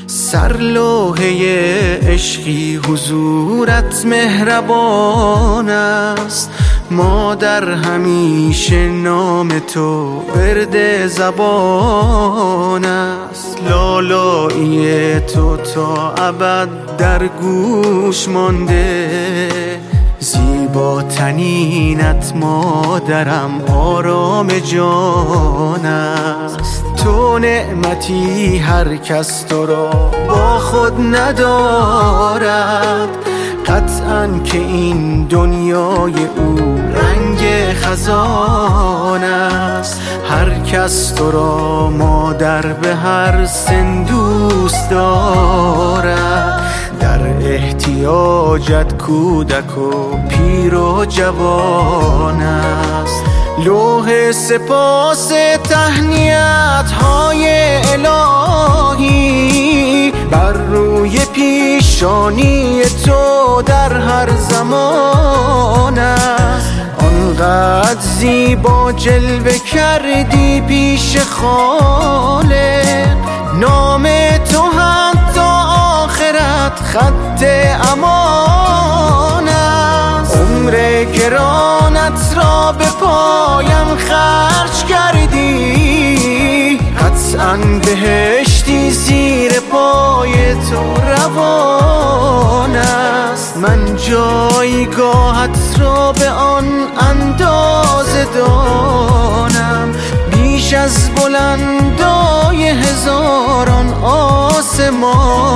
سرلوحه عشقی حضورت مهربان است، مادر همیشه نام تو ورد زبان است. لالایی تو تا ابد در گوش مانده، زیباترینت مادرم آرام جان است. تو نعمتی هر کس تو را با خود ندارد، قطعاً که این دنیای او رنگ خزان است. هر کس تو را مادر به هر سن دوست دارد، در احتیاجت کودک و پیر و جوان است. لوح سپاس تهنیت های الهی بر روی پیشانی تو در هر زمان است. آنقدر زیبا جلوه کردی پیش خالق، نام تو حتی آخرت خط امان است. عمر گرانت را به پایم خرج کردی، قطعاً بهشتی زیر پای تو روان است. من جایگاهت را به آن اندازه دانم، بیش از بلندای هزاران آسمان